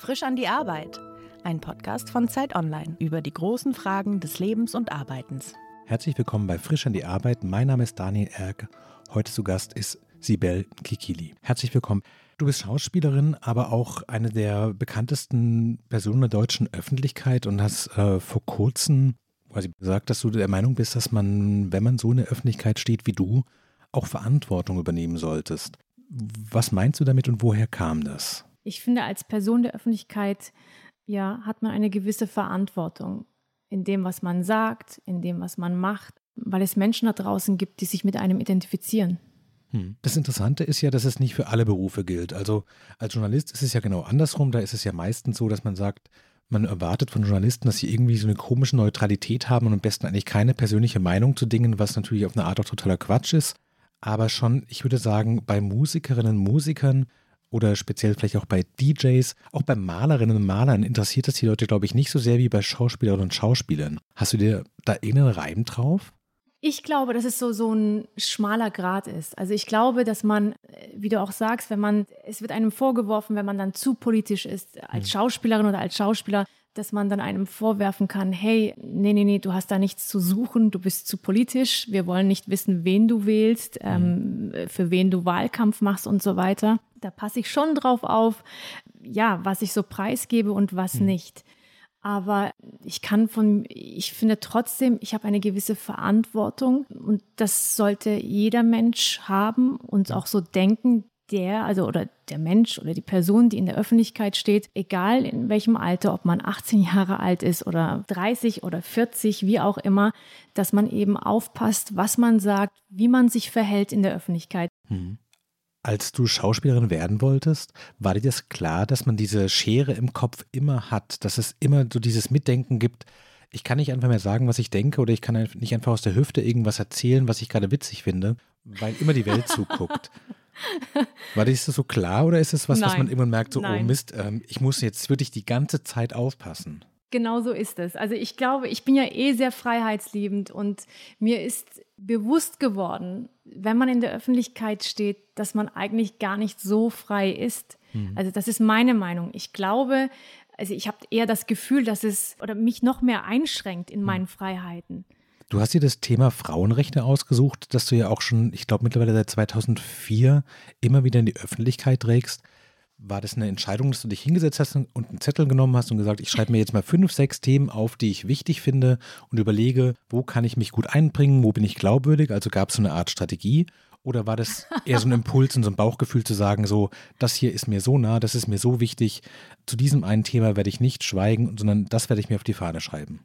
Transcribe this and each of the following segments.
Frisch an die Arbeit. Ein Podcast von Zeit Online über die großen Fragen des Lebens und Arbeitens. Herzlich willkommen bei Frisch an die Arbeit. Mein Name ist Daniel Erck. Heute zu Gast ist Sibel Kekilli. Herzlich willkommen. Du bist Schauspielerin, aber auch eine der bekanntesten Personen der deutschen Öffentlichkeit und hast vor kurzem quasi gesagt, dass du der Meinung bist, dass man, wenn man so in der Öffentlichkeit steht wie du, auch Verantwortung übernehmen solltest. Was meinst du damit und woher kam das? Ich finde, als Person der Öffentlichkeit, hat man eine gewisse Verantwortung in dem, was man sagt, in dem, was man macht, weil es Menschen da draußen gibt, die sich mit einem identifizieren. Das Interessante ist ja, dass es nicht für alle Berufe gilt. Also als Journalist ist es ja genau andersrum. Da ist es ja meistens so, dass man sagt, man erwartet von Journalisten, dass sie irgendwie so eine komische Neutralität haben und am besten eigentlich keine persönliche Meinung zu Dingen, was natürlich auf eine Art auch totaler Quatsch ist. Aber schon, ich würde sagen, bei Musikerinnen und Musikern oder speziell vielleicht auch bei DJs, auch bei Malerinnen und Malern interessiert das die Leute, glaube ich, nicht so sehr wie bei Schauspielerinnen und Schauspielern. Hast du dir da irgendeinen Reim drauf? Ich glaube, dass es so ein schmaler Grat ist. Also ich glaube, dass man, wie du auch sagst, es wird einem vorgeworfen, wenn man dann zu politisch ist, als Schauspielerin oder als Schauspieler, dass man dann einem vorwerfen kann, hey, nee, du hast da nichts zu suchen, du bist zu politisch, wir wollen nicht wissen, wen du wählst, für wen du Wahlkampf machst und so weiter. Da passe ich schon drauf auf, was ich so preisgebe und was nicht. Aber ich finde trotzdem, ich habe eine gewisse Verantwortung und das sollte jeder Mensch haben und auch so denken, der Mensch oder die Person, die in der Öffentlichkeit steht, egal in welchem Alter, ob man 18 Jahre alt ist oder 30 oder 40, wie auch immer, dass man eben aufpasst, was man sagt, wie man sich verhält in der Öffentlichkeit. Als du Schauspielerin werden wolltest, war dir das klar, dass man diese Schere im Kopf immer hat, dass es immer so dieses Mitdenken gibt, ich kann nicht einfach mehr sagen, was ich denke oder ich kann nicht einfach aus der Hüfte irgendwas erzählen, was ich gerade witzig finde, weil immer die Welt zuguckt. War das so klar oder ist es was man irgendwann merkt, so, oh Mist, ich muss jetzt wirklich die ganze Zeit aufpassen? Genau so ist es. Also ich glaube, ich bin ja sehr freiheitsliebend und mir ist bewusst geworden, wenn man in der Öffentlichkeit steht, dass man eigentlich gar nicht so frei ist. Also das ist meine Meinung. Ich glaube, ich habe eher das Gefühl, dass es mich noch mehr einschränkt in meinen Freiheiten. Du hast dir das Thema Frauenrechte ausgesucht, das du ja auch schon, ich glaube mittlerweile seit 2004 immer wieder in die Öffentlichkeit trägst. War das eine Entscheidung, dass du dich hingesetzt hast und einen Zettel genommen hast und gesagt, ich schreibe mir jetzt mal 5, 6 Themen auf, die ich wichtig finde und überlege, wo kann ich mich gut einbringen, wo bin ich glaubwürdig? Also gab es so eine Art Strategie oder war das eher so ein Impuls und so ein Bauchgefühl zu sagen, so, das hier ist mir so nah, das ist mir so wichtig, zu diesem einen Thema werde ich nicht schweigen, sondern das werde ich mir auf die Fahne schreiben?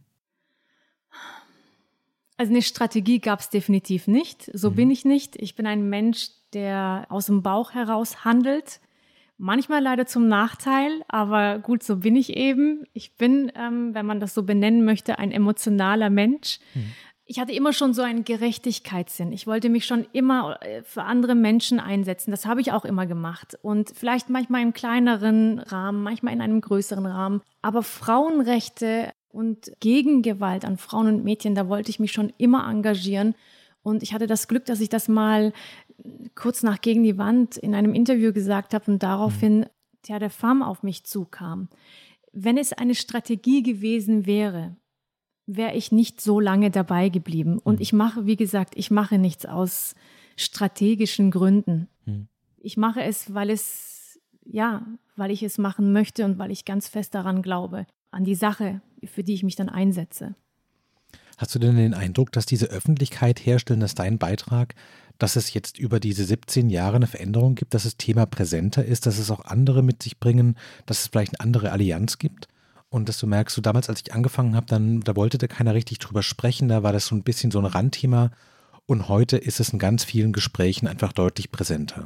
Also eine Strategie gab es definitiv nicht. So bin ich nicht. Ich bin ein Mensch, der aus dem Bauch heraus handelt. Manchmal leider zum Nachteil, aber gut, so bin ich eben. Ich bin, wenn man das so benennen möchte, ein emotionaler Mensch. Ich hatte immer schon so einen Gerechtigkeitssinn. Ich wollte mich schon immer für andere Menschen einsetzen. Das habe ich auch immer gemacht. Und vielleicht manchmal im kleineren Rahmen, manchmal in einem größeren Rahmen. Aber Frauenrechte und Gegengewalt an Frauen und Mädchen, da wollte ich mich schon immer engagieren. Und ich hatte das Glück, dass ich das mal kurz nach Gegen die Wand in einem Interview gesagt habe und daraufhin Terre des Femmes auf mich zukam. Wenn es eine Strategie gewesen wäre, wäre ich nicht so lange dabei geblieben. Und ich mache nichts aus strategischen Gründen. Ich mache es, weil ich es machen möchte und weil ich ganz fest daran glaube, an die Sache, für die ich mich dann einsetze. Hast du denn den Eindruck, dass diese Öffentlichkeit herstellen, dass dein Beitrag, dass es jetzt über diese 17 Jahre eine Veränderung gibt, dass das Thema präsenter ist, dass es auch andere mit sich bringen, dass es vielleicht eine andere Allianz gibt? Und dass du merkst, so damals, als ich angefangen habe, da wollte da keiner richtig drüber sprechen, da war das so ein bisschen so ein Randthema und heute ist es in ganz vielen Gesprächen einfach deutlich präsenter.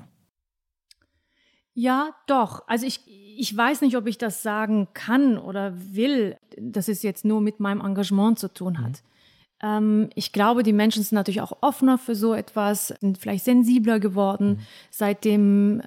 Ja, doch. Also ich weiß nicht, ob ich das sagen kann oder will, dass es jetzt nur mit meinem Engagement zu tun hat. Ich glaube, die Menschen sind natürlich auch offener für so etwas, sind vielleicht sensibler geworden seit dem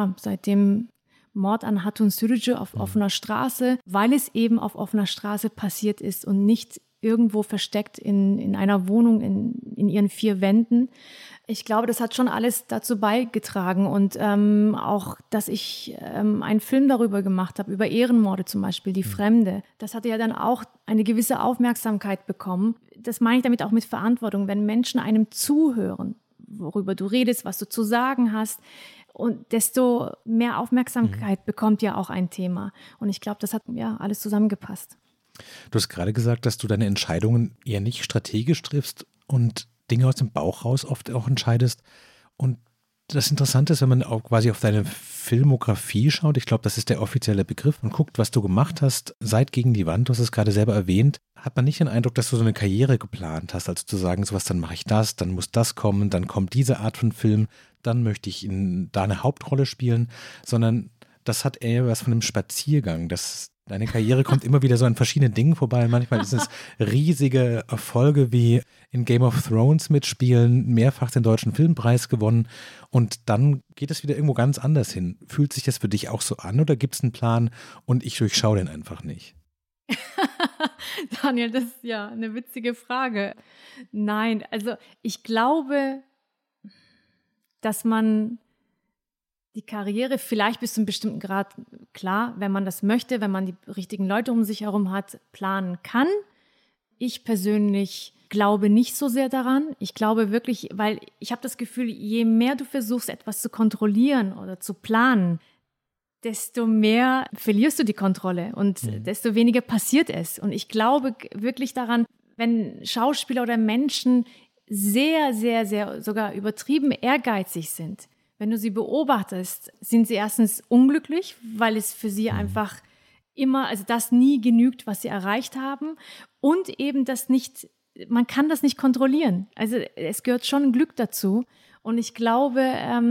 Mord an Hatun Sürücü auf offener Straße, weil es eben auf offener Straße passiert ist und nicht irgendwo versteckt in einer Wohnung in ihren 4 Wänden. Ich glaube, das hat schon alles dazu beigetragen und auch, dass ich einen Film darüber gemacht habe, über Ehrenmorde zum Beispiel, Die Fremde. Das hatte ja dann auch eine gewisse Aufmerksamkeit bekommen. Das meine ich damit auch mit Verantwortung, wenn Menschen einem zuhören, worüber du redest, was du zu sagen hast. Und desto mehr Aufmerksamkeit bekommt ja auch ein Thema. Und ich glaube, das hat ja alles zusammengepasst. Du hast gerade gesagt, dass du deine Entscheidungen eher nicht strategisch triffst und Dinge aus dem Bauch raus oft auch entscheidest. Und das Interessante ist, wenn man auch quasi auf deine Filmografie schaut, ich glaube, das ist der offizielle Begriff, und guckt, was du gemacht hast, seit Gegen die Wand, du hast es gerade selber erwähnt, hat man nicht den Eindruck, dass du so eine Karriere geplant hast, also zu sagen, sowas, dann mache ich das, dann muss das kommen, dann kommt diese Art von Film, dann möchte ich da eine Hauptrolle spielen, sondern das hat eher was von einem Spaziergang. Deine Karriere kommt immer wieder so an verschiedenen Dingen vorbei. Manchmal ist es riesige Erfolge wie in Game of Thrones mitspielen, mehrfach den Deutschen Filmpreis gewonnen, und dann geht es wieder irgendwo ganz anders hin. Fühlt sich das für dich auch so an oder gibt es einen Plan und ich durchschaue den einfach nicht? Daniel, das ist ja eine witzige Frage. Nein, also ich glaube, dass man die Karriere vielleicht bis zu einem bestimmten Grad, klar, wenn man das möchte, wenn man die richtigen Leute um sich herum hat, planen kann. Ich persönlich glaube nicht so sehr daran. Ich glaube wirklich, weil ich habe das Gefühl, je mehr du versuchst, etwas zu kontrollieren oder zu planen, desto mehr verlierst du die Kontrolle und desto weniger passiert es. Und ich glaube wirklich daran, wenn Schauspieler oder Menschen sehr, sehr, sehr sogar übertrieben ehrgeizig sind, wenn du sie beobachtest, sind sie erstens unglücklich, weil es für sie einfach immer, also das nie genügt, was sie erreicht haben, und eben man kann das nicht kontrollieren. Also es gehört schon Glück dazu. Und ich glaube,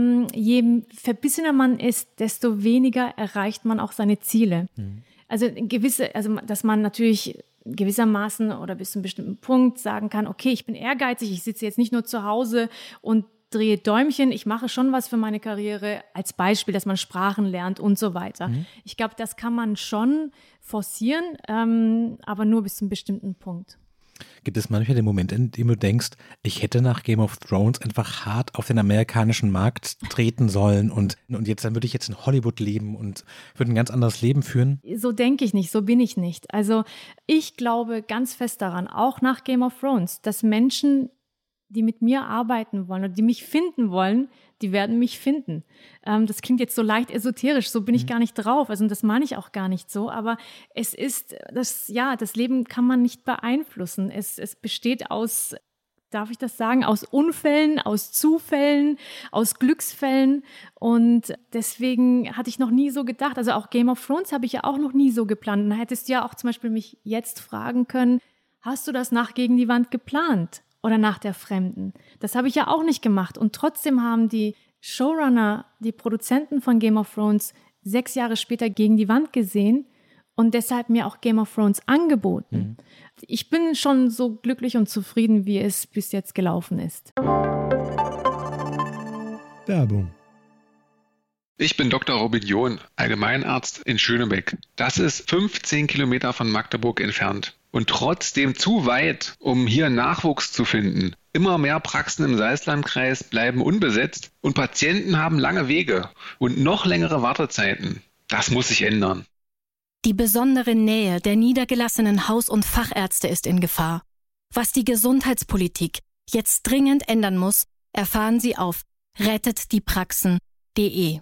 je verbissener man ist, desto weniger erreicht man auch seine Ziele. Also dass man natürlich gewissermaßen oder bis zu einem bestimmten Punkt sagen kann, okay, ich bin ehrgeizig, ich sitze jetzt nicht nur zu Hause und drehe Däumchen, ich mache schon was für meine Karriere, als Beispiel, dass man Sprachen lernt und so weiter. Ich glaube, das kann man schon forcieren, aber nur bis zu einem bestimmten Punkt. Gibt es manchmal den Moment, in dem du denkst, ich hätte nach Game of Thrones einfach hart auf den amerikanischen Markt treten sollen und dann würde ich jetzt in Hollywood leben und würde ein ganz anderes Leben führen? So denke ich nicht, so bin ich nicht. Also ich glaube ganz fest daran, auch nach Game of Thrones, dass Menschen, die mit mir arbeiten wollen oder die mich finden wollen, die werden mich finden. Das klingt jetzt so leicht esoterisch, so bin ich gar nicht drauf. Also das meine ich auch gar nicht so, aber es ist, das Leben kann man nicht beeinflussen. Es besteht aus, darf ich das sagen, aus Unfällen, aus Zufällen, aus Glücksfällen, und deswegen hatte ich noch nie so gedacht, also auch Game of Thrones habe ich ja auch noch nie so geplant. Und da hättest du ja auch zum Beispiel mich jetzt fragen können, hast du das nach Gegen die Wand geplant? Oder nach Der Fremden. Das habe ich ja auch nicht gemacht. Und trotzdem haben die Showrunner, die Produzenten von Game of Thrones 6 Jahre später Gegen die Wand gesehen und deshalb mir auch Game of Thrones angeboten. Ich bin schon so glücklich und zufrieden, wie es bis jetzt gelaufen ist. Werbung. Ich bin Dr. Robin John, Allgemeinarzt in Schönebeck. Das ist 15 Kilometer von Magdeburg entfernt. Und trotzdem zu weit, um hier Nachwuchs zu finden. Immer mehr Praxen im Salzlandkreis bleiben unbesetzt und Patienten haben lange Wege und noch längere Wartezeiten. Das muss sich ändern. Die besondere Nähe der niedergelassenen Haus- und Fachärzte ist in Gefahr. Was die Gesundheitspolitik jetzt dringend ändern muss, erfahren Sie auf rettetdiepraxen.de.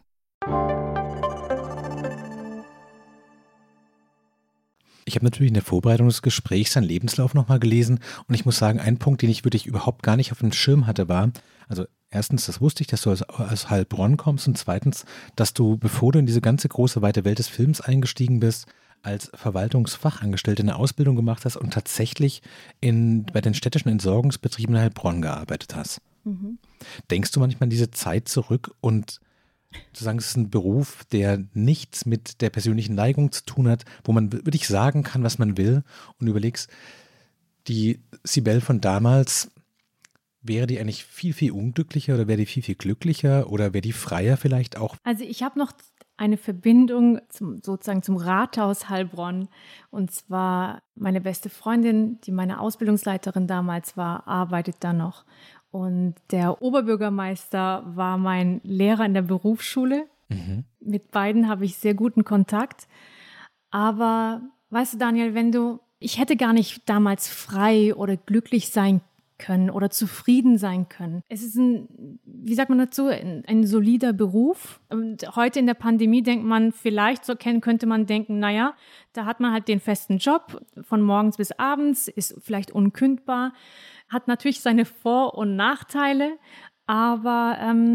Ich habe natürlich in der Vorbereitung des Gesprächs seinen Lebenslauf nochmal gelesen und ich muss sagen, ein Punkt, den ich wirklich überhaupt gar nicht auf dem Schirm hatte, war, also erstens, das wusste ich, dass du aus Heilbronn kommst, und zweitens, dass du, bevor du in diese ganze große, weite Welt des Films eingestiegen bist, als Verwaltungsfachangestellte eine Ausbildung gemacht hast und tatsächlich bei den städtischen Entsorgungsbetrieben in Heilbronn gearbeitet hast. Denkst du manchmal an diese Zeit zurück und zu sagen, es ist ein Beruf, der nichts mit der persönlichen Neigung zu tun hat, wo man wirklich sagen kann, was man will, und überlegst, die Sibel von damals, wäre die eigentlich viel, viel unglücklicher oder wäre die viel, viel glücklicher oder wäre die freier vielleicht auch? Also ich habe noch eine Verbindung sozusagen zum Rathaus Heilbronn, und zwar meine beste Freundin, die meine Ausbildungsleiterin damals war, arbeitet da noch. Und der Oberbürgermeister war mein Lehrer in der Berufsschule. Mit beiden habe ich sehr guten Kontakt. Aber weißt du, Daniel, ich hätte gar nicht damals frei oder glücklich sein können oder zufrieden sein können. Es ist wie sagt man dazu, ein solider Beruf. Und heute in der Pandemie denkt man, vielleicht könnte man denken, naja, da hat man halt den festen Job von morgens bis abends, ist vielleicht unkündbar, hat natürlich seine Vor- und Nachteile, aber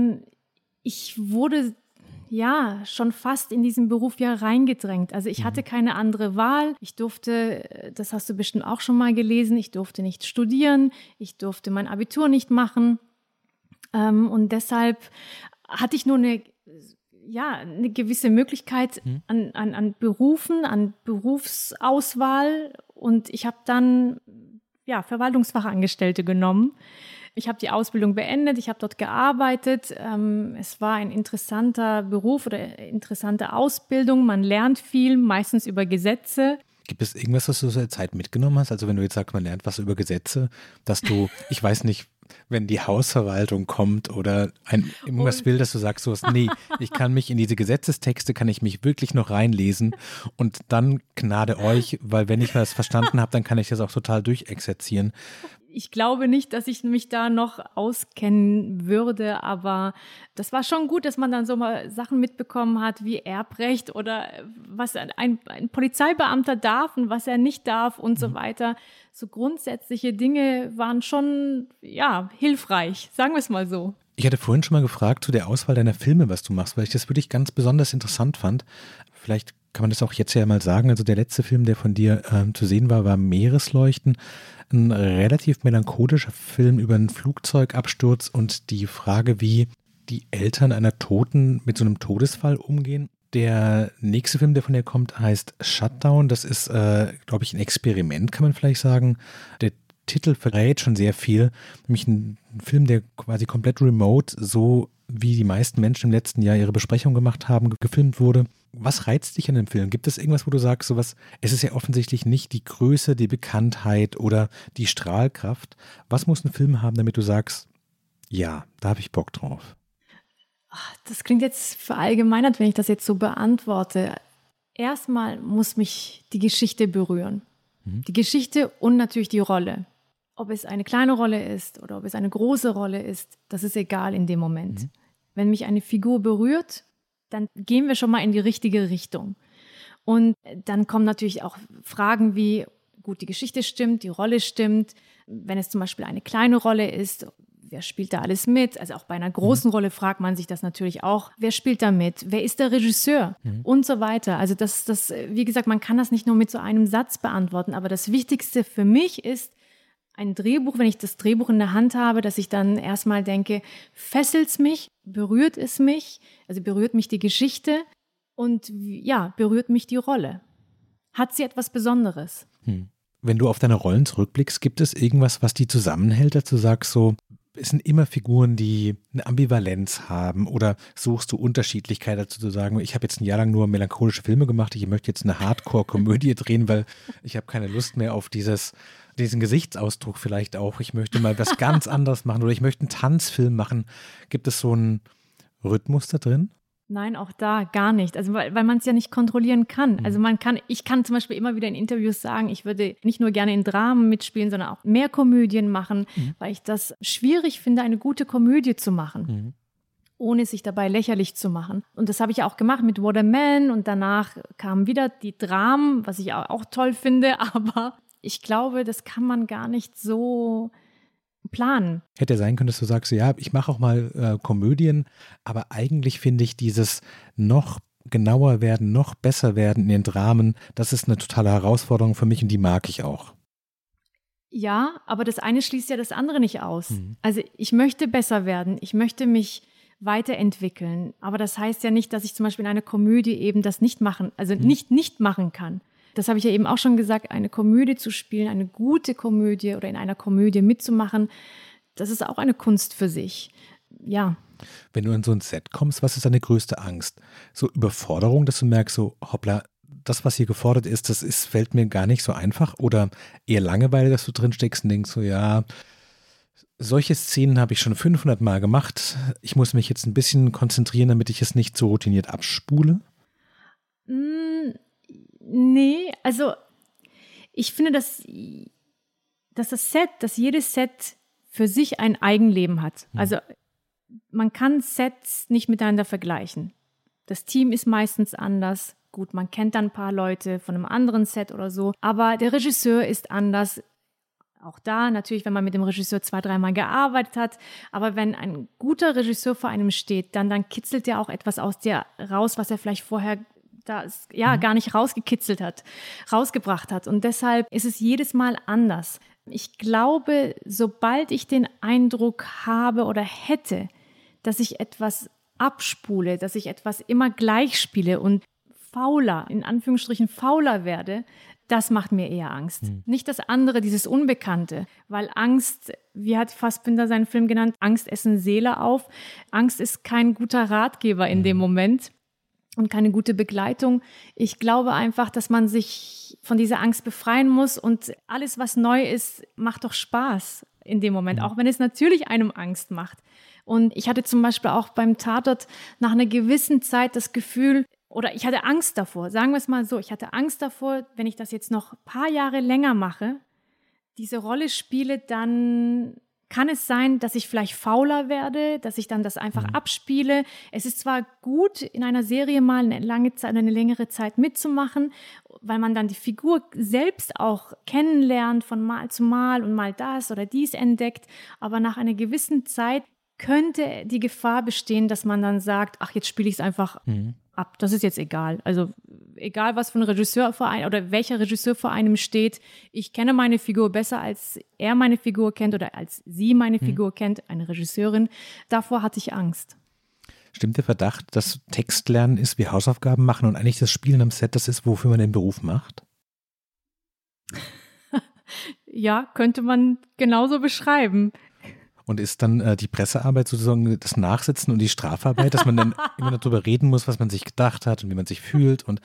ich wurde schon fast in diesen Beruf reingedrängt. Also ich hatte keine andere Wahl. Ich durfte, das hast du bestimmt auch schon mal gelesen, ich durfte nicht studieren, ich durfte mein Abitur nicht machen. Und deshalb hatte ich nur eine gewisse Möglichkeit an Berufen, an Berufsauswahl. Und ich habe dann Verwaltungsfachangestellte genommen. Ich habe die Ausbildung beendet, ich habe dort gearbeitet. Es war ein interessanter Beruf oder interessante Ausbildung. Man lernt viel, meistens über Gesetze. Gibt es irgendwas, was du aus der Zeit mitgenommen hast? Also wenn du jetzt sagst, man lernt was über Gesetze, dass du, ich weiß nicht, wenn die Hausverwaltung kommt oder irgendwas will, dass du sagst, nee, ich kann mich in diese Gesetzestexte, kann ich mich wirklich noch reinlesen und dann Gnade euch, weil wenn ich was verstanden habe, dann kann ich das auch total durchexerzieren. Ich glaube nicht, dass ich mich da noch auskennen würde, aber das war schon gut, dass man dann so mal Sachen mitbekommen hat, wie Erbrecht oder was ein Polizeibeamter darf und was er nicht darf und so weiter. So grundsätzliche Dinge waren schon, hilfreich, sagen wir es mal so. Ich hatte vorhin schon mal gefragt zu der Auswahl deiner Filme, was du machst, weil ich das wirklich ganz besonders interessant fand. Vielleicht kann man das auch jetzt ja mal sagen. Also der letzte Film, der von dir zu sehen war Meeresleuchten. Ein relativ melancholischer Film über einen Flugzeugabsturz und die Frage, wie die Eltern einer Toten mit so einem Todesfall umgehen. Der nächste Film, der von dir kommt, heißt Shutdown. Das ist, glaube ich, ein Experiment, kann man vielleicht sagen. Der Titel verrät schon sehr viel. Nämlich ein Film, der quasi komplett remote, so wie die meisten Menschen im letzten Jahr ihre Besprechung gemacht haben, gefilmt wurde. Was reizt dich an dem Film? Gibt es irgendwas, wo du sagst, es ist ja offensichtlich nicht die Größe, die Bekanntheit oder die Strahlkraft. Was muss ein Film haben, damit du sagst, ja, da habe ich Bock drauf? Das klingt jetzt verallgemeinert, wenn ich das jetzt so beantworte. Erstmal muss mich die Geschichte berühren. Die Geschichte und natürlich die Rolle. Ob es eine kleine Rolle ist oder ob es eine große Rolle ist, das ist egal in dem Moment. Wenn mich eine Figur berührt, dann gehen wir schon mal in die richtige Richtung. Und dann kommen natürlich auch Fragen wie, gut, die Geschichte stimmt, die Rolle stimmt. Wenn es zum Beispiel eine kleine Rolle ist, wer spielt da alles mit? Also auch bei einer großen Rolle fragt man sich das natürlich auch. Wer spielt da mit? Wer ist der Regisseur? Und so weiter. Also wie gesagt, man kann das nicht nur mit so einem Satz beantworten. Aber das Wichtigste für mich ist ein Drehbuch, wenn ich das Drehbuch in der Hand habe, dass ich dann erstmal denke, fesselt es mich, berührt es mich, also berührt mich die Geschichte und berührt mich die Rolle. Hat sie etwas Besonderes? Wenn du auf deine Rollen zurückblickst, gibt es irgendwas, was die zusammenhält, dass du sagst, es sind immer Figuren, die eine Ambivalenz haben, oder suchst du Unterschiedlichkeit dazu zu sagen, ich habe jetzt ein Jahr lang nur melancholische Filme gemacht, ich möchte jetzt eine Hardcore-Komödie drehen, weil ich habe keine Lust mehr auf diesen Gesichtsausdruck vielleicht auch, ich möchte mal was ganz anderes machen oder ich möchte einen Tanzfilm machen. Gibt es so einen Rhythmus da drin? Nein, auch da gar nicht. Also weil man es ja nicht kontrollieren kann. Also ich kann zum Beispiel immer wieder in Interviews sagen, ich würde nicht nur gerne in Dramen mitspielen, sondern auch mehr Komödien machen, weil ich das schwierig finde, eine gute Komödie zu machen, ohne sich dabei lächerlich zu machen. Und das habe ich auch gemacht mit What a Man und danach kamen wieder die Dramen, was ich auch toll finde, aber ich glaube, das kann man gar nicht so planen. Hätte ja sein können, dass du sagst, ja, ich mache auch mal Komödien, aber eigentlich finde ich dieses noch genauer werden, noch besser werden in den Dramen, das ist eine totale Herausforderung für mich und die mag ich auch. Ja, aber das eine schließt ja das andere nicht aus. Also ich möchte besser werden, ich möchte mich weiterentwickeln, aber das heißt ja nicht, dass ich zum Beispiel in einer Komödie eben das nicht machen, also nicht machen kann. Das habe ich ja eben auch schon gesagt, eine Komödie zu spielen, eine gute Komödie oder in einer Komödie mitzumachen, das ist auch eine Kunst für sich. Ja. Wenn du in so ein Set kommst, was ist deine größte Angst? So Überforderung, dass du merkst, so hoppla, das, was hier gefordert ist, fällt mir gar nicht so einfach? Oder eher Langeweile, dass du drin steckst und denkst so, ja, Solche Szenen habe ich schon 500 Mal gemacht. Ich muss mich jetzt ein bisschen konzentrieren, damit ich es nicht so routiniert abspule. Nee, also ich finde, dass jedes Set für sich ein Eigenleben hat. Also man kann Sets nicht miteinander vergleichen. Das Team ist meistens anders. Gut, man kennt dann ein paar Leute von einem anderen Set oder so, aber der Regisseur ist anders. Auch da natürlich, wenn man mit dem Regisseur 2-3 Mal gearbeitet hat, aber wenn ein guter Regisseur vor einem steht, dann kitzelt er auch etwas aus dir raus, was er vielleicht vorher gar nicht rausgebracht hat. Und deshalb ist es jedes Mal anders. Ich glaube, sobald ich den Eindruck habe oder hätte, dass ich etwas abspule, dass ich etwas immer gleich spiele und in Anführungsstrichen fauler werde, das macht mir eher Angst. Nicht das andere, dieses Unbekannte, weil Angst, wie hat Fassbinder seinen Film genannt, Angst essen Seele auf. Angst ist kein guter Ratgeber in dem Moment und keine gute Begleitung. Ich glaube einfach, dass man sich von dieser Angst befreien muss und alles, was neu ist, macht doch Spaß in dem Moment, auch wenn es natürlich einem Angst macht. Und ich hatte zum Beispiel auch beim Tatort nach einer gewissen Zeit das Gefühl, oder ich hatte Angst davor, sagen wir es mal so, ich hatte Angst davor, wenn ich das jetzt noch ein paar Jahre länger mache, diese Rolle spiele, dann kann es sein, dass ich vielleicht fauler werde, dass ich dann das einfach abspiele. Es ist zwar gut, in einer Serie mal eine längere Zeit mitzumachen, weil man dann die Figur selbst auch kennenlernt, von Mal zu Mal und mal das oder dies entdeckt, aber nach einer gewissen Zeit könnte die Gefahr bestehen, dass man dann sagt, ach, jetzt spiele ich es einfach ab. Das ist jetzt egal. Also egal, was für ein Regisseur oder welcher Regisseur vor einem steht. Ich kenne meine Figur besser, als er meine Figur kennt oder als sie meine Figur kennt, eine Regisseurin. Davor hatte ich Angst. Stimmt der Verdacht, dass Textlernen ist wie Hausaufgaben machen und eigentlich das Spielen am Set das ist, wofür man den Beruf macht? Ja, könnte man genauso beschreiben. Und ist dann die Pressearbeit sozusagen das Nachsitzen und die Strafarbeit, dass man dann immer darüber reden muss, was man sich gedacht hat und wie man sich fühlt und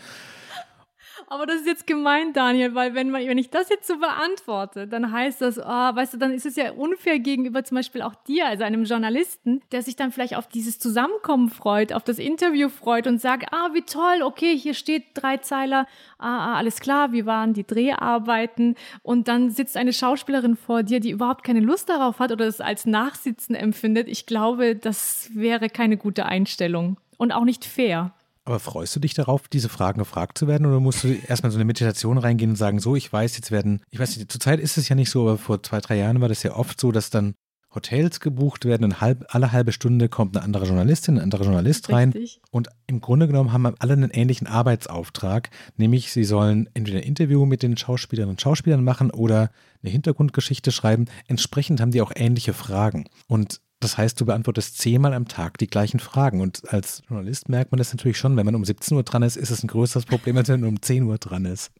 Aber das ist jetzt gemein, Daniel, weil wenn ich das jetzt so beantworte, dann heißt das, weißt du, dann ist es ja unfair gegenüber zum Beispiel auch dir, also einem Journalisten, der sich dann vielleicht auf dieses Zusammenkommen freut, auf das Interview freut und sagt, wie toll, okay, hier steht 3 Zeiler, alles klar, wie waren die Dreharbeiten? Und dann sitzt eine Schauspielerin vor dir, die überhaupt keine Lust darauf hat oder es als Nachsitzen empfindet. Ich glaube, das wäre keine gute Einstellung und auch nicht fair. Aber freust du dich darauf, diese Fragen gefragt zu werden oder musst du erstmal so eine Meditation reingehen und sagen, so, ich weiß nicht, zurzeit ist es ja nicht so, aber vor 2-3 Jahren war das ja oft so, dass dann Hotels gebucht werden und alle halbe Stunde kommt eine andere Journalistin, ein anderer Journalist rein. Richtig. Und im Grunde genommen haben alle einen ähnlichen Arbeitsauftrag, nämlich sie sollen entweder ein Interview mit den Schauspielerinnen und Schauspielern machen oder eine Hintergrundgeschichte schreiben. Entsprechend haben die auch ähnliche Fragen. Und das heißt, du beantwortest 10-mal am Tag die gleichen Fragen. Und als Journalist merkt man das natürlich schon, wenn man um 17 Uhr dran ist, ist es ein größeres Problem, als wenn man um 10 Uhr dran ist.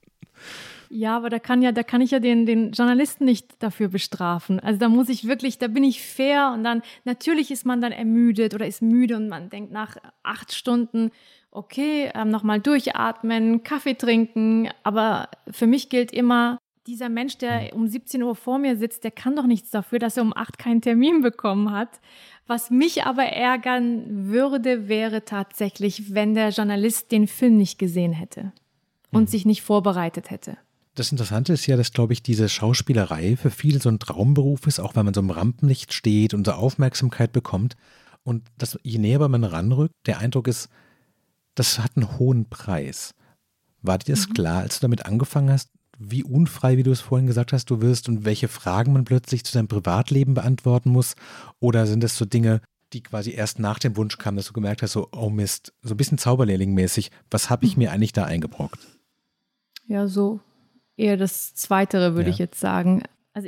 Ja, aber da kann ich ja den Journalisten nicht dafür bestrafen. Also da bin ich fair und dann, natürlich ist man dann ermüdet oder ist müde und man denkt nach 8 Stunden, okay, nochmal durchatmen, Kaffee trinken. Aber für mich gilt immer, dieser Mensch, der um 17 Uhr vor mir sitzt, der kann doch nichts dafür, dass er um 8 keinen Termin bekommen hat. Was mich aber ärgern würde, wäre tatsächlich, wenn der Journalist den Film nicht gesehen hätte und sich nicht vorbereitet hätte. Das Interessante ist ja, dass, glaube ich, diese Schauspielerei für viele so ein Traumberuf ist, auch wenn man so im Rampenlicht steht und so Aufmerksamkeit bekommt. Und je näher man ranrückt, der Eindruck ist, das hat einen hohen Preis. War dir das klar, als du damit angefangen hast, wie unfrei, wie du es vorhin gesagt hast, du wirst und welche Fragen man plötzlich zu deinem Privatleben beantworten muss? Oder sind das so Dinge, die quasi erst nach dem Wunsch kamen, dass du gemerkt hast, so, oh Mist, so ein bisschen Zauberlehrling-mäßig, was habe ich mir eigentlich da eingebrockt? Ja, so eher das Zweitere, würde ich jetzt sagen. Also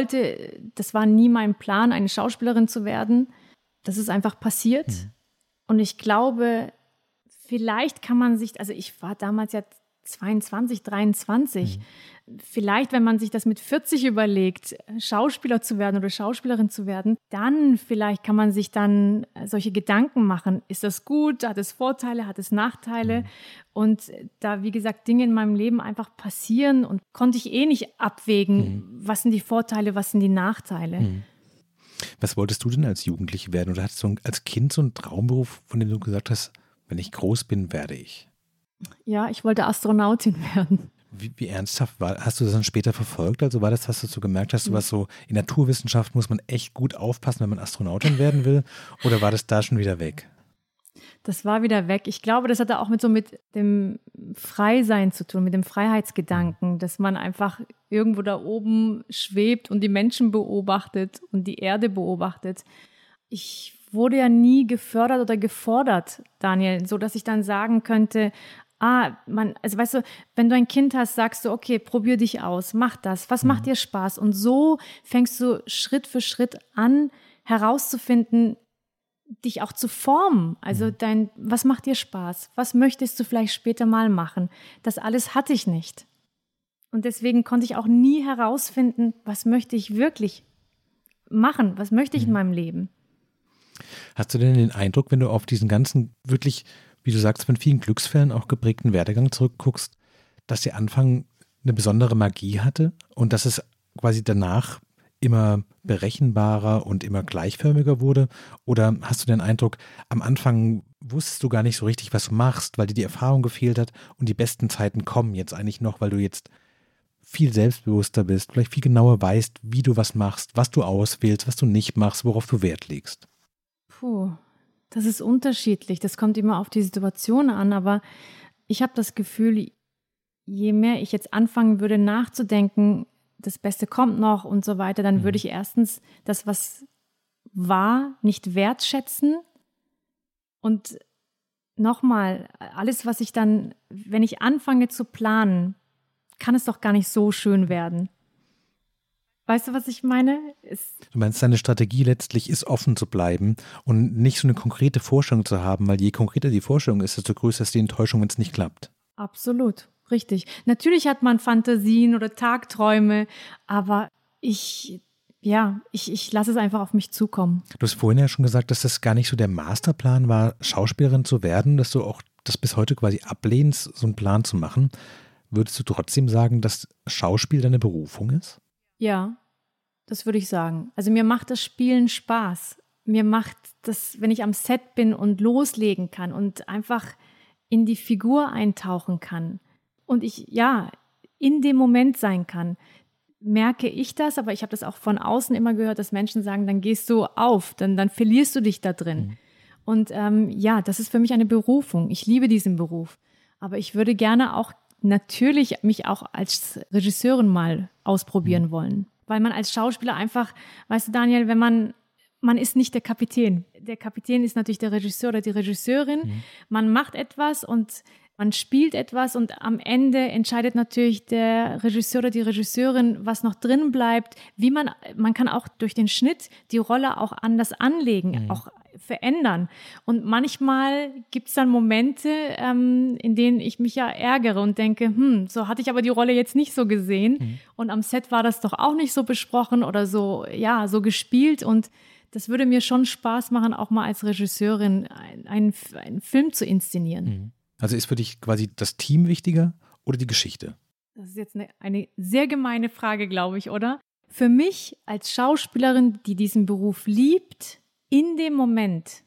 das war nie mein Plan, eine Schauspielerin zu werden. Das ist einfach passiert. Und ich glaube, vielleicht kann man sich, also ich war damals ja 22, 23. Vielleicht, wenn man sich das mit 40 überlegt, Schauspieler zu werden oder Schauspielerin zu werden, dann vielleicht kann man sich dann solche Gedanken machen. Ist das gut? Hat es Vorteile? Hat es Nachteile? Und da, wie gesagt, Dinge in meinem Leben einfach passieren und konnte ich nicht abwägen, was sind die Vorteile, was sind die Nachteile. Was wolltest du denn als Jugendliche werden? Oder hattest du als Kind so einen Traumberuf, von dem du gesagt hast, wenn ich groß bin, werde ich? Ja, ich wollte Astronautin werden. Wie ernsthaft hast du das dann später verfolgt? Also war das, was du so gemerkt hast, was so in Naturwissenschaft muss man echt gut aufpassen, wenn man Astronautin werden will? Oder war das da schon wieder weg? Das war wieder weg. Ich glaube, das hatte auch mit dem Freisein zu tun, mit dem Freiheitsgedanken, dass man einfach irgendwo da oben schwebt und die Menschen beobachtet und die Erde beobachtet. Ich wurde ja nie gefördert oder gefordert, Daniel, so dass ich dann sagen könnte, also weißt du, wenn du ein Kind hast, sagst du, okay, probier dich aus, mach das, was macht dir Spaß? Und so fängst du Schritt für Schritt an, herauszufinden, dich auch zu formen. Also was macht dir Spaß? Was möchtest du vielleicht später mal machen? Das alles hatte ich nicht. Und deswegen konnte ich auch nie herausfinden, was möchte ich wirklich machen? Was möchte ich in meinem Leben? Hast du denn den Eindruck, wenn du auf diesen ganzen wirklich, wie du sagst, von vielen Glücksfällen auch geprägten Werdegang zurückguckst, dass der Anfang eine besondere Magie hatte und dass es quasi danach immer berechenbarer und immer gleichförmiger wurde? Oder hast du den Eindruck, am Anfang wusstest du gar nicht so richtig, was du machst, weil dir die Erfahrung gefehlt hat und die besten Zeiten kommen jetzt eigentlich noch, weil du jetzt viel selbstbewusster bist, vielleicht viel genauer weißt, wie du was machst, was du auswählst, was du nicht machst, worauf du Wert legst? Das ist unterschiedlich. Das kommt immer auf die Situation an, aber ich habe das Gefühl, je mehr ich jetzt anfangen würde nachzudenken, das Beste kommt noch und so weiter, dann würde ich erstens das, was war, nicht wertschätzen. Und nochmal, alles, was ich dann, wenn ich anfange zu planen, kann es doch gar nicht so schön werden. Weißt du, was ich meine? Du meinst, deine Strategie letztlich ist, offen zu bleiben und nicht so eine konkrete Vorstellung zu haben, weil je konkreter die Vorstellung ist, desto größer ist die Enttäuschung, wenn es nicht klappt. Absolut, richtig. Natürlich hat man Fantasien oder Tagträume, aber ich lasse es einfach auf mich zukommen. Du hast vorhin ja schon gesagt, dass das gar nicht so der Masterplan war, Schauspielerin zu werden, dass du auch das bis heute quasi ablehnst, so einen Plan zu machen. Würdest du trotzdem sagen, dass Schauspiel deine Berufung ist? Ja, das würde ich sagen. Also mir macht das Spielen Spaß. Mir macht das, wenn ich am Set bin und loslegen kann und einfach in die Figur eintauchen kann und ich, in dem Moment sein kann, merke ich das, aber ich habe das auch von außen immer gehört, dass Menschen sagen, dann gehst du auf, dann verlierst du dich da drin. Und das ist für mich eine Berufung. Ich liebe diesen Beruf. Aber ich würde gerne auch natürlich mich auch als Regisseurin mal ausprobieren wollen. Weil man als Schauspieler einfach, weißt du, Daniel, wenn man ist nicht der Kapitän. Der Kapitän ist natürlich der Regisseur oder die Regisseurin. Man macht etwas und man spielt etwas und am Ende entscheidet natürlich der Regisseur oder die Regisseurin, was noch drin bleibt. Man kann auch durch den Schnitt die Rolle auch anders anlegen, auch verändern. Und manchmal gibt es dann Momente, in denen ich mich ja ärgere und denke, so hatte ich aber die Rolle jetzt nicht so gesehen. Und am Set war das doch auch nicht so besprochen oder so, so gespielt. Und das würde mir schon Spaß machen, auch mal als Regisseurin einen Film zu inszenieren. Also ist für dich quasi das Team wichtiger oder die Geschichte? Das ist jetzt eine sehr gemeine Frage, glaube ich, oder? Für mich als Schauspielerin, die diesen Beruf liebt, in dem Moment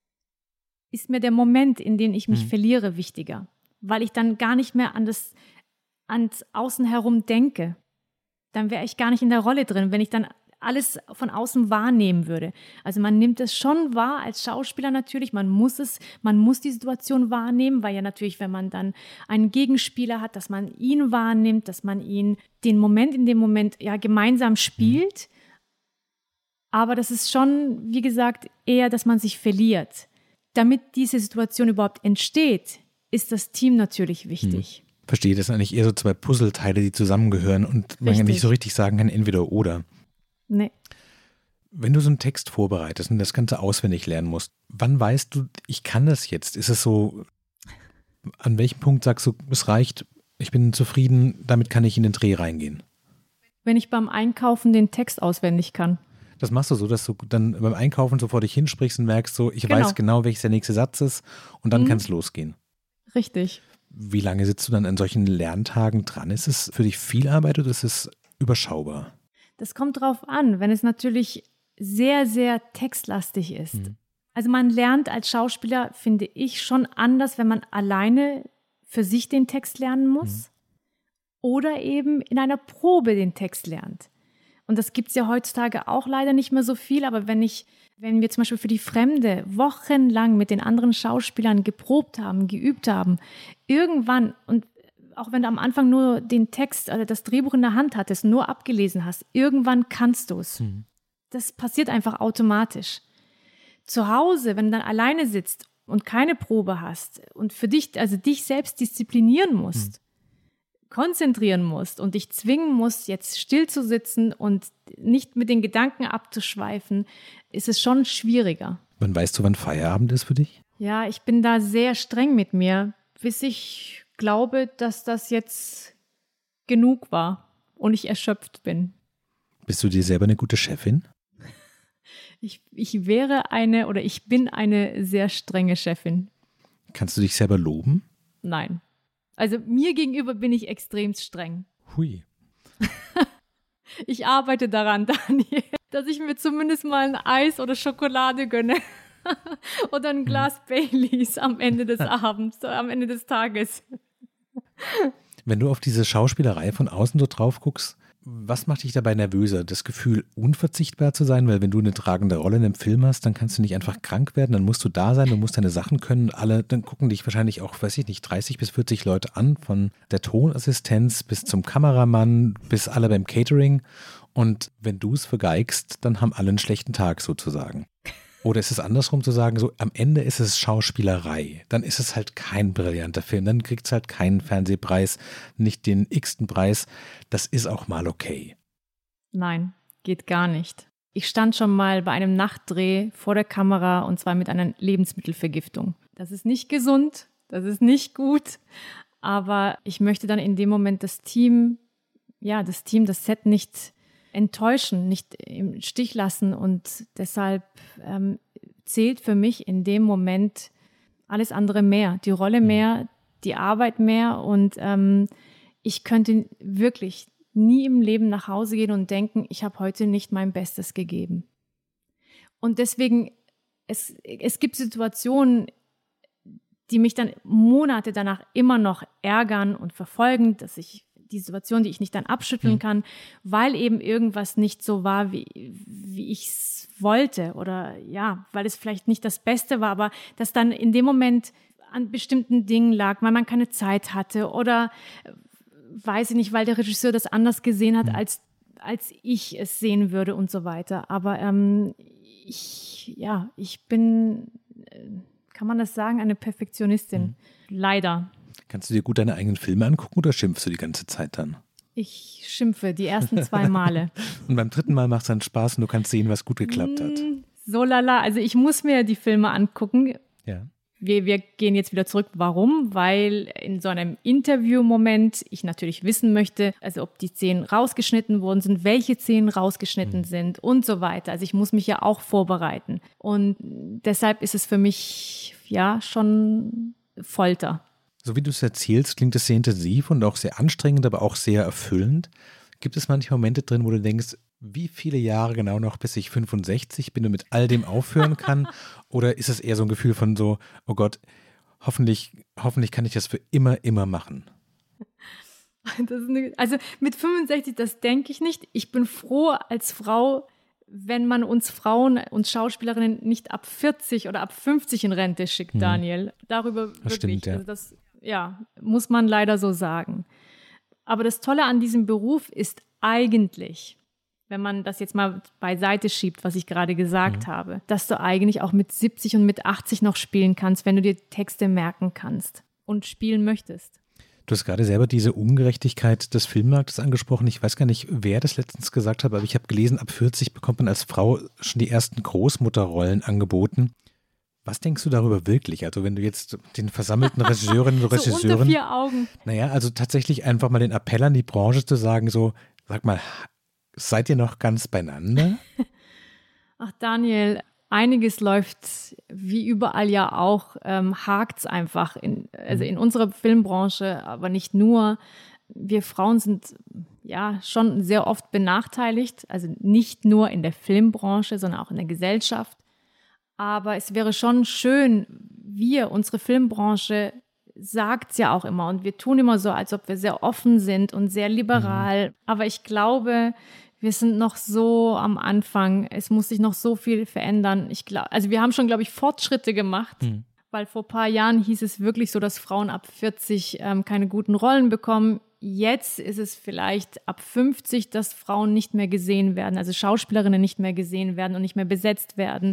ist mir der Moment, in dem ich mich verliere, wichtiger, weil ich dann gar nicht mehr ans Außen herum denke. Dann wäre ich gar nicht in der Rolle drin, wenn ich dann alles von außen wahrnehmen würde. Also man nimmt es schon wahr als Schauspieler natürlich, man muss die Situation wahrnehmen, weil ja natürlich, wenn man dann einen Gegenspieler hat, dass man ihn wahrnimmt, dass man den Moment in dem Moment gemeinsam spielt. Aber das ist schon, wie gesagt, eher, dass man sich verliert. Damit diese Situation überhaupt entsteht, ist das Team natürlich wichtig. Verstehe, das sind eigentlich eher so zwei Puzzleteile, die zusammengehören und man ja nicht so richtig sagen kann, entweder oder. Nee. Wenn du so einen Text vorbereitest und das Ganze auswendig lernen musst, wann weißt du, ich kann das jetzt? Ist es so, an welchem Punkt sagst du, es reicht, ich bin zufrieden, damit kann ich in den Dreh reingehen? Wenn ich beim Einkaufen den Text auswendig kann. Das machst du so, dass du dann beim Einkaufen so vor dich hinsprichst und merkst so, ich weiß genau, welches der nächste Satz ist und dann kann es losgehen. Richtig. Wie lange sitzt du dann an solchen Lerntagen dran? Ist es für dich viel Arbeit oder ist es überschaubar? Das kommt drauf an. Wenn es natürlich sehr, sehr textlastig ist. Also man lernt als Schauspieler, finde ich, schon anders, wenn man alleine für sich den Text lernen muss oder eben in einer Probe den Text lernt. Und das gibt es ja heutzutage auch leider nicht mehr so viel, aber wenn wir zum Beispiel für die Fremde wochenlang mit den anderen Schauspielern geprobt haben, geübt haben, irgendwann, und auch wenn du am Anfang nur den Text, also das Drehbuch in der Hand hattest, nur abgelesen hast, irgendwann kannst du es. Das passiert einfach automatisch. Zu Hause, wenn du dann alleine sitzt und keine Probe hast und für dich, also dich selbst disziplinieren musst, konzentrieren musst und dich zwingen musst, jetzt still zu sitzen und nicht mit den Gedanken abzuschweifen, ist es schon schwieriger. Wann weißt du, wann Feierabend ist für dich? Ja, ich bin da sehr streng mit mir, bis ich glaube, dass das jetzt genug war und ich erschöpft bin. Bist du dir selber eine gute Chefin? Ich bin eine sehr strenge Chefin. Kannst du dich selber loben? Nein. Also mir gegenüber bin ich extrem streng. Hui. Ich arbeite daran, Daniel, dass ich mir zumindest mal ein Eis oder Schokolade gönne oder ein Glas Baileys am Ende des Abends, am Ende des Tages. Wenn du auf diese Schauspielerei von außen so drauf guckst, was macht dich dabei nervöser? Das Gefühl, unverzichtbar zu sein? Weil wenn du eine tragende Rolle in einem Film hast, dann kannst du nicht einfach krank werden, dann musst du da sein, du musst deine Sachen können. Dann gucken dich wahrscheinlich auch, 30 bis 40 Leute an, von der Tonassistenz bis zum Kameramann, bis alle beim Catering. Und wenn du es vergeigst, dann haben alle einen schlechten Tag sozusagen. Oder ist es andersrum zu sagen, so am Ende ist es Schauspielerei. Dann ist es halt kein brillanter Film. Dann kriegt es halt keinen Fernsehpreis, nicht den x-ten Preis. Das ist auch mal okay. Nein, geht gar nicht. Ich stand schon mal bei einem Nachtdreh vor der Kamera und zwar mit einer Lebensmittelvergiftung. Das ist nicht gesund, das ist nicht gut. Aber ich möchte dann in dem Moment das Set nicht enttäuschen, nicht im Stich lassen und deshalb zählt für mich in dem Moment alles andere mehr, die Rolle mehr, die Arbeit mehr und ich könnte wirklich nie im Leben nach Hause gehen und denken, ich habe heute nicht mein Bestes gegeben. Und deswegen, es gibt Situationen, die mich dann Monate danach immer noch ärgern und verfolgen, dass ich die Situation, die ich nicht dann abschütteln kann, weil eben irgendwas nicht so war, wie ich es wollte oder ja, weil es vielleicht nicht das Beste war, aber das dann in dem Moment an bestimmten Dingen lag, weil man keine Zeit hatte oder weiß ich nicht, weil der Regisseur das anders gesehen hat, als ich es sehen würde und so weiter. Aber ich bin, kann man das sagen, eine Perfektionistin. Leider. Kannst du dir gut deine eigenen Filme angucken oder schimpfst du die ganze Zeit dann? Ich schimpfe die ersten 2 Male. Und beim 3. Mal macht es dann Spaß und du kannst sehen, was gut geklappt hat. So lala, also ich muss mir die Filme angucken. Ja. Wir gehen jetzt wieder zurück. Warum? Weil in so einem Interviewmoment ich natürlich wissen möchte, also ob die Szenen rausgeschnitten worden sind, welche Szenen rausgeschnitten sind und so weiter. Also ich muss mich ja auch vorbereiten. Und deshalb ist es für mich ja schon Folter. So wie du es erzählst, klingt es sehr intensiv und auch sehr anstrengend, aber auch sehr erfüllend. Gibt es manche Momente drin, wo du denkst, wie viele Jahre genau noch, bis ich 65 bin und mit all dem aufhören kann? Oder ist es eher so ein Gefühl von so, oh Gott, hoffentlich kann ich das für immer machen? Also mit 65, das denke ich nicht. Ich bin froh als Frau, wenn man uns Frauen, uns Schauspielerinnen nicht ab 40 oder ab 50 in Rente schickt, Daniel. Darüber das wirklich. Stimmt, ja. Also das muss man leider so sagen. Aber das Tolle an diesem Beruf ist eigentlich, wenn man das jetzt mal beiseite schiebt, was ich gerade gesagt habe, dass du eigentlich auch mit 70 und mit 80 noch spielen kannst, wenn du dir Texte merken kannst und spielen möchtest. Du hast gerade selber diese Ungerechtigkeit des Filmmarktes angesprochen. Ich weiß gar nicht, wer das letztens gesagt hat, aber ich habe gelesen, ab 40 bekommt man als Frau schon die ersten Großmutterrollen angeboten. Was denkst du darüber wirklich? Also wenn du jetzt den versammelten Regisseurinnen und Regisseuren… So unter 4 Augen. Naja, also tatsächlich einfach mal den Appell an die Branche zu sagen, so, sag mal, seid ihr noch ganz beieinander? Ach Daniel, einiges läuft wie überall ja auch, hakt's einfach, in unserer Filmbranche, aber nicht nur. Wir Frauen sind ja schon sehr oft benachteiligt, also nicht nur in der Filmbranche, sondern auch in der Gesellschaft. Aber es wäre schon schön, unsere Filmbranche sagt es ja auch immer und wir tun immer so, als ob wir sehr offen sind und sehr liberal. Aber ich glaube, wir sind noch so am Anfang. Es muss sich noch so viel verändern. Also wir haben schon, glaube ich, Fortschritte gemacht, weil vor ein paar Jahren hieß es wirklich so, dass Frauen ab 40 keine guten Rollen bekommen. Jetzt ist es vielleicht ab 50, dass Frauen nicht mehr gesehen werden, also Schauspielerinnen nicht mehr gesehen werden und nicht mehr besetzt werden.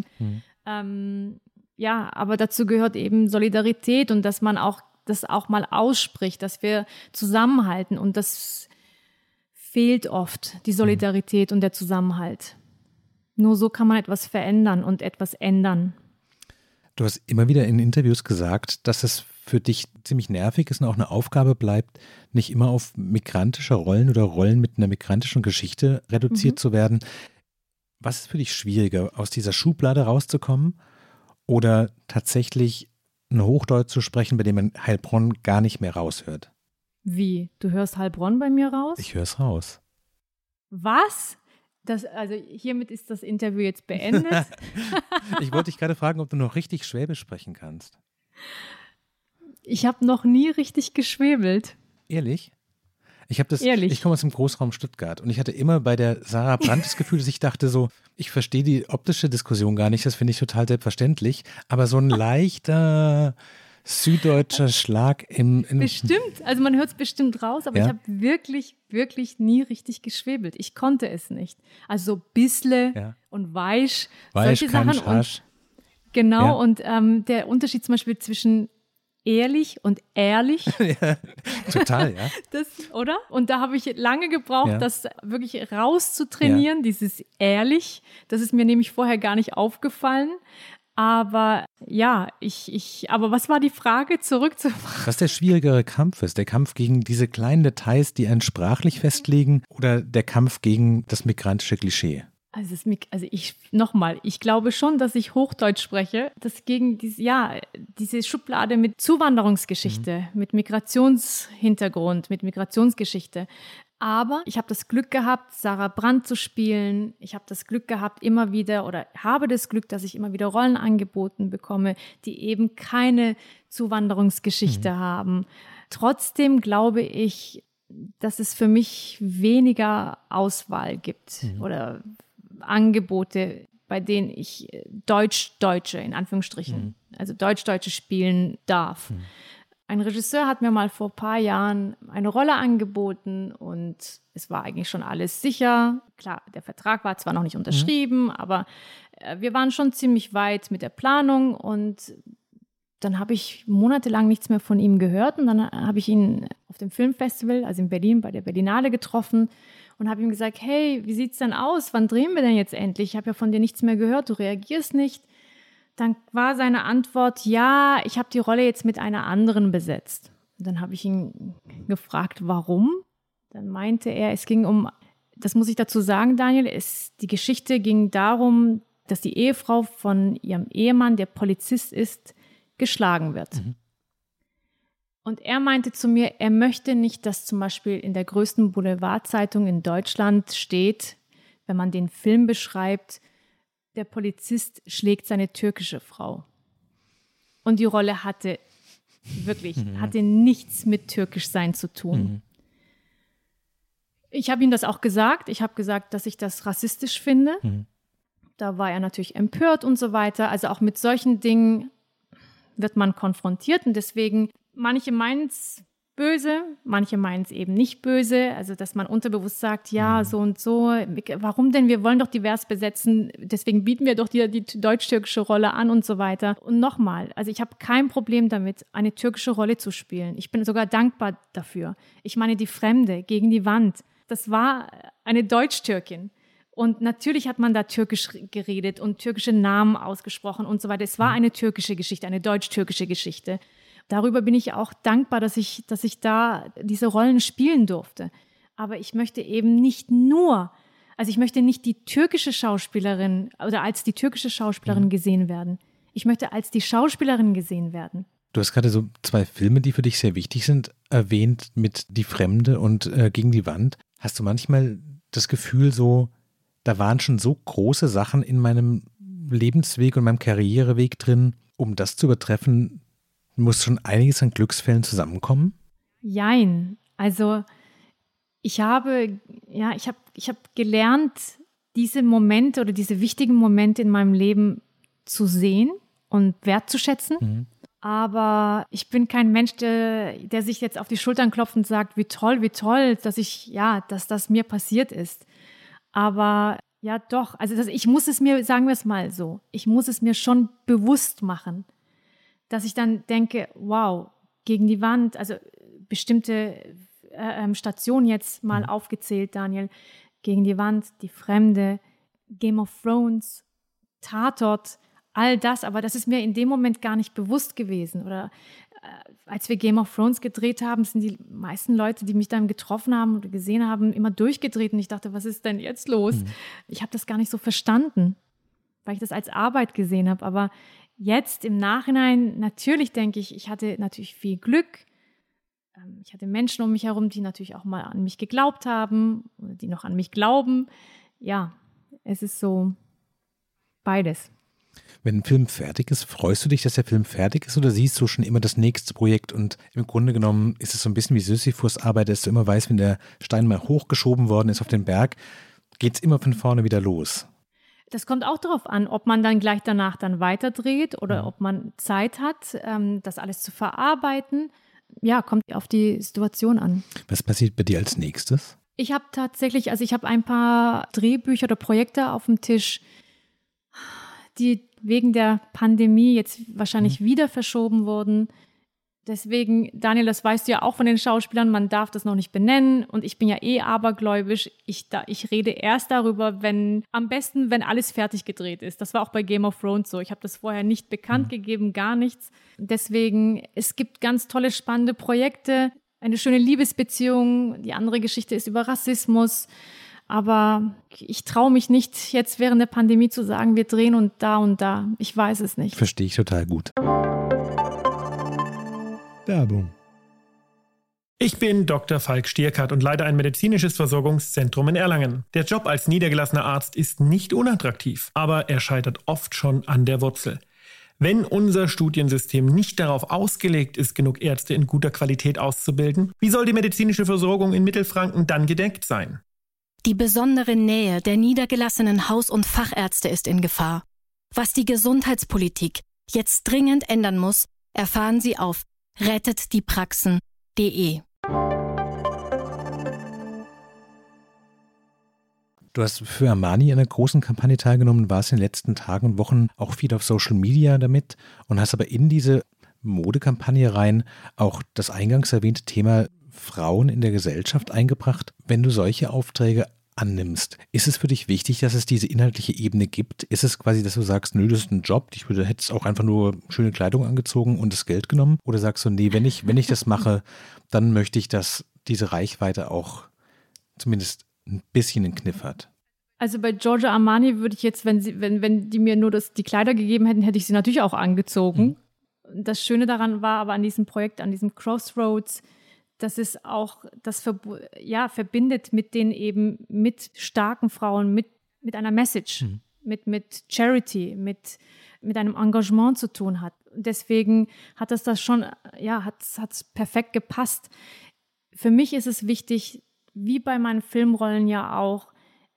Ja, aber dazu gehört eben Solidarität und dass man auch das auch mal ausspricht, dass wir zusammenhalten und das fehlt oft, die Solidarität und der Zusammenhalt. Nur so kann man etwas verändern und etwas ändern. Du hast immer wieder in Interviews gesagt, dass es für dich ziemlich nervig ist und auch eine Aufgabe bleibt, nicht immer auf migrantische Rollen oder Rollen mit einer migrantischen Geschichte reduziert zu werden. Was ist für dich schwieriger, aus dieser Schublade rauszukommen oder tatsächlich ein Hochdeutsch zu sprechen, bei dem man Heilbronn gar nicht mehr raushört? Wie? Du hörst Heilbronn bei mir raus? Ich höre es raus. Was? Also hiermit ist das Interview jetzt beendet. Ich wollte dich gerade fragen, ob du noch richtig Schwäbisch sprechen kannst. Ich habe noch nie richtig geschwäbelt. Ehrlich? Ich komme aus dem Großraum Stuttgart und ich hatte immer bei der Sarah Brandt das Gefühl, dass ich dachte so, ich verstehe die optische Diskussion gar nicht, das finde ich total selbstverständlich, aber so ein leichter süddeutscher Schlag im Bestimmt, also man hört es bestimmt raus, aber ich habe wirklich, wirklich nie richtig geschwäbelt. Ich konnte es nicht. Also so bissle und weich, solche Sachen. Und, genau, und der Unterschied zum Beispiel zwischen ehrlich und ehrlich. Ja, total, ja. Oder? Und da habe ich lange gebraucht, das wirklich rauszutrainieren, dieses ehrlich. Das ist mir nämlich vorher gar nicht aufgefallen. Aber ja, aber was war die Frage? Was der schwierigere Kampf ist, der Kampf gegen diese kleinen Details, die einen sprachlich festlegen, oder der Kampf gegen das migrantische Klischee? Ich glaube schon, dass ich Hochdeutsch spreche, das gegen diese Schublade mit Zuwanderungsgeschichte, mit Migrationshintergrund, mit Migrationsgeschichte. Aber ich habe das Glück gehabt, Sarah Brandt zu spielen. Ich habe das Glück gehabt, habe das Glück, dass ich immer wieder Rollen angeboten bekomme, die eben keine Zuwanderungsgeschichte haben. Trotzdem glaube ich, dass es für mich weniger Auswahl gibt oder Angebote, bei denen ich Deutsche in Anführungsstrichen, also Deutsch-Deutsche spielen darf. Ein Regisseur hat mir mal vor ein paar Jahren eine Rolle angeboten und es war eigentlich schon alles sicher. Klar, der Vertrag war zwar noch nicht unterschrieben, aber wir waren schon ziemlich weit mit der Planung und dann habe ich monatelang nichts mehr von ihm gehört und dann habe ich ihn auf dem Filmfestival, also in Berlin, bei der Berlinale getroffen und habe ihm gesagt, hey, wie sieht's denn aus? Wann drehen wir denn jetzt endlich? Ich habe ja von dir nichts mehr gehört, du reagierst nicht. Dann war seine Antwort, ja, ich habe die Rolle jetzt mit einer anderen besetzt. Und dann habe ich ihn gefragt, warum? Dann meinte er, es ging das muss ich dazu sagen, Daniel, die Geschichte ging darum, dass die Ehefrau von ihrem Ehemann, der Polizist ist, geschlagen wird. Und er meinte zu mir, er möchte nicht, dass zum Beispiel in der größten Boulevardzeitung in Deutschland steht, wenn man den Film beschreibt, der Polizist schlägt seine türkische Frau. Und die Rolle hatte nichts mit Türkischsein zu tun. Ich habe ihm das auch gesagt. Ich habe gesagt, dass ich das rassistisch finde. Da war er natürlich empört und so weiter. Also auch mit solchen Dingen wird man konfrontiert. Und deswegen, manche meinen es böse, manche meinen es eben nicht böse. Also, dass man unterbewusst sagt, ja, so und so. Warum denn? Wir wollen doch divers besetzen. Deswegen bieten wir doch die deutsch-türkische Rolle an und so weiter. Und nochmal, also ich habe kein Problem damit, eine türkische Rolle zu spielen. Ich bin sogar dankbar dafür. Ich meine, die Fremde gegen die Wand. Das war eine Deutsch-Türkin. Und natürlich hat man da türkisch geredet und türkische Namen ausgesprochen und so weiter. Es war eine türkische Geschichte, eine deutsch-türkische Geschichte. Darüber bin ich auch dankbar, dass ich da diese Rollen spielen durfte. Aber ich möchte eben nicht die türkische Schauspielerin oder als die türkische Schauspielerin gesehen werden. Ich möchte als die Schauspielerin gesehen werden. Du hast gerade so 2 Filme, die für dich sehr wichtig sind, erwähnt mit Die Fremde und Gegen die Wand. Hast du manchmal das Gefühl so, da waren schon so große Sachen in meinem Lebensweg und meinem Karriereweg drin, um das zu übertreffen, muss schon einiges an Glücksfällen zusammenkommen? Jein. Also ich habe gelernt, diese Momente oder diese wichtigen Momente in meinem Leben zu sehen und wertzuschätzen. Mhm. Aber ich bin kein Mensch, der sich jetzt auf die Schultern klopft und sagt, wie toll, dass das mir passiert ist. Aber ja doch, also ich muss es mir, sagen wir es mal so, ich muss es mir schon bewusst machen, dass ich dann denke, wow, gegen die Wand, also bestimmte Stationen jetzt mal aufgezählt, Daniel, gegen die Wand, die Fremde, Game of Thrones, Tatort, all das, aber das ist mir in dem Moment gar nicht bewusst gewesen. Oder als wir Game of Thrones gedreht haben, sind die meisten Leute, die mich dann getroffen haben oder gesehen haben, immer durchgedreht und ich dachte, was ist denn jetzt los? Ich habe das gar nicht so verstanden, weil ich das als Arbeit gesehen habe, aber jetzt im Nachhinein, natürlich denke ich hatte natürlich viel Glück. Ich hatte Menschen um mich herum, die natürlich auch mal an mich geglaubt haben oder die noch an mich glauben. Ja, es ist so beides. Wenn ein Film fertig ist, freust du dich, dass der Film fertig ist oder siehst du schon immer das nächste Projekt und im Grunde genommen ist es so ein bisschen wie Sisyphus-Arbeit, dass du immer weißt, wenn der Stein mal hochgeschoben worden ist auf den Berg, geht es immer von vorne wieder los? Das kommt auch darauf an, ob man dann gleich danach dann weiterdreht oder ob man Zeit hat, das alles zu verarbeiten. Ja, kommt auf die Situation an. Was passiert bei dir als nächstes? Ich habe ein paar Drehbücher oder Projekte auf dem Tisch, die wegen der Pandemie jetzt wahrscheinlich wieder verschoben wurden. Deswegen, Daniel, das weißt du ja auch von den Schauspielern, man darf das noch nicht benennen und ich bin ja abergläubisch. Ich rede erst darüber, am besten, wenn alles fertig gedreht ist. Das war auch bei Game of Thrones so. Ich habe das vorher nicht bekannt gegeben, gar nichts. Deswegen, es gibt ganz tolle, spannende Projekte, eine schöne Liebesbeziehung. Die andere Geschichte ist über Rassismus. Aber ich traue mich nicht, jetzt während der Pandemie zu sagen, wir drehen und da und da. Ich weiß es nicht. Verstehe ich total gut. Werbung. Ich bin Dr. Falk Stierkart und leite ein medizinisches Versorgungszentrum in Erlangen. Der Job als niedergelassener Arzt ist nicht unattraktiv, aber er scheitert oft schon an der Wurzel. Wenn unser Studiensystem nicht darauf ausgelegt ist, genug Ärzte in guter Qualität auszubilden, wie soll die medizinische Versorgung in Mittelfranken dann gedeckt sein? Die besondere Nähe der niedergelassenen Haus- und Fachärzte ist in Gefahr. Was die Gesundheitspolitik jetzt dringend ändern muss, erfahren Sie auf rettetdiepraxen.de. Du hast für Armani in einer großen Kampagne teilgenommen, warst in den letzten Tagen und Wochen auch viel auf Social Media damit und hast aber in diese Modekampagne rein auch das eingangs erwähnte Thema Frauen in der Gesellschaft eingebracht. Wenn du solche Aufträge annimmst, ist es für dich wichtig, dass es diese inhaltliche Ebene gibt? Ist es quasi, dass du sagst, nö, das ist ein Job, hättest auch einfach nur schöne Kleidung angezogen und das Geld genommen? Oder sagst du, nee, wenn ich das mache, dann möchte ich, dass diese Reichweite auch zumindest ein bisschen einen Kniff hat? Also bei Giorgio Armani würde ich jetzt, wenn die mir nur die Kleider gegeben hätten, hätte ich sie natürlich auch angezogen. Das Schöne daran war aber an diesem Projekt, an diesem Crossroads, dass es auch das verbindet mit starken Frauen, mit einer Message, mit Charity, mit einem Engagement zu tun hat. Deswegen hat das schon, hat's perfekt gepasst. Für mich ist es wichtig, wie bei meinen Filmrollen ja auch,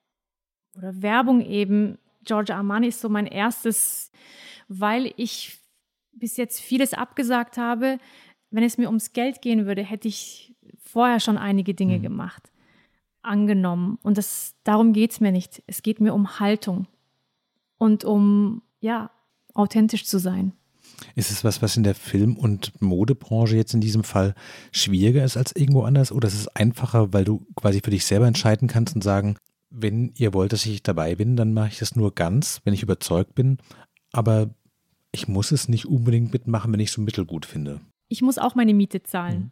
oder Werbung eben, Giorgio Armani ist so mein erstes, weil ich bis jetzt vieles abgesagt habe. Wenn es mir ums Geld gehen würde, hätte ich vorher schon einige Dinge gemacht, angenommen. Und darum geht es mir nicht. Es geht mir um Haltung und um, authentisch zu sein. Ist es was in der Film- und Modebranche jetzt in diesem Fall schwieriger ist als irgendwo anders? Oder ist es einfacher, weil du quasi für dich selber entscheiden kannst und sagen, wenn ihr wollt, dass ich dabei bin, dann mache ich das nur ganz, wenn ich überzeugt bin. Aber ich muss es nicht unbedingt mitmachen, wenn ich es so mittelgut finde. Ich muss auch meine Miete zahlen.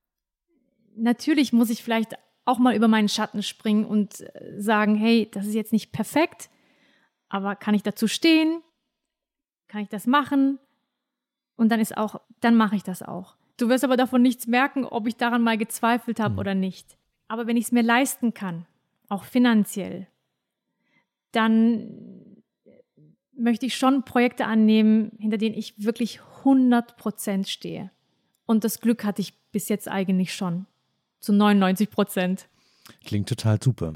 Natürlich muss ich vielleicht auch mal über meinen Schatten springen und sagen, hey, das ist jetzt nicht perfekt, aber kann ich dazu stehen? Kann ich das machen? Und dann mache ich das auch. Du wirst aber davon nichts merken, ob ich daran mal gezweifelt habe oder nicht. Aber wenn ich es mir leisten kann, auch finanziell, dann möchte ich schon Projekte annehmen, hinter denen ich wirklich 100% stehe. Und das Glück hatte ich bis jetzt eigentlich schon. Zu 99%. Klingt total super.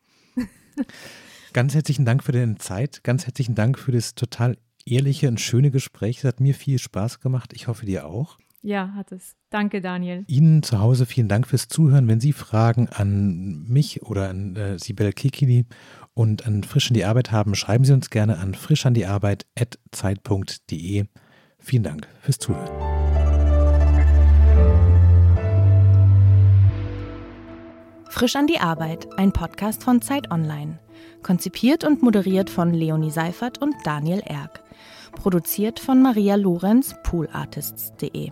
Ganz herzlichen Dank für deine Zeit. Ganz herzlichen Dank für das total ehrliche und schöne Gespräch. Es hat mir viel Spaß gemacht. Ich hoffe, dir auch. Ja, hat es. Danke, Daniel. Ihnen zu Hause vielen Dank fürs Zuhören. Wenn Sie Fragen an mich oder an Sibel Kekili und an Frisch an die Arbeit haben, schreiben Sie uns gerne an frischandiarbeit@zeit.de. Vielen Dank fürs Zuhören. Frisch an die Arbeit, ein Podcast von Zeit Online. Konzipiert und moderiert von Leonie Seifert und Daniel Erck. Produziert von Maria Lorenz, poolartists.de.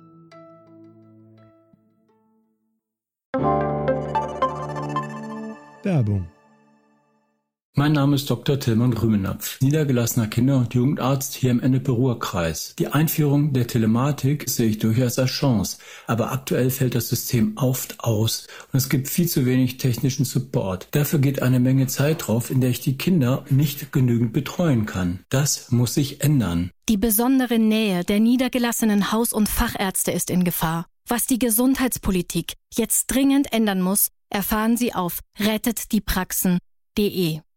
Werbung. Mein Name ist Dr. Tilman Rümenapf, niedergelassener Kinder- und Jugendarzt hier im Ennepe-Ruhr-Kreis. Die Einführung der Telematik sehe ich durchaus als Chance, aber aktuell fällt das System oft aus und es gibt viel zu wenig technischen Support. Dafür geht eine Menge Zeit drauf, in der ich die Kinder nicht genügend betreuen kann. Das muss sich ändern. Die besondere Nähe der niedergelassenen Haus- und Fachärzte ist in Gefahr. Was die Gesundheitspolitik jetzt dringend ändern muss, erfahren Sie auf rettetdiepraxen.de.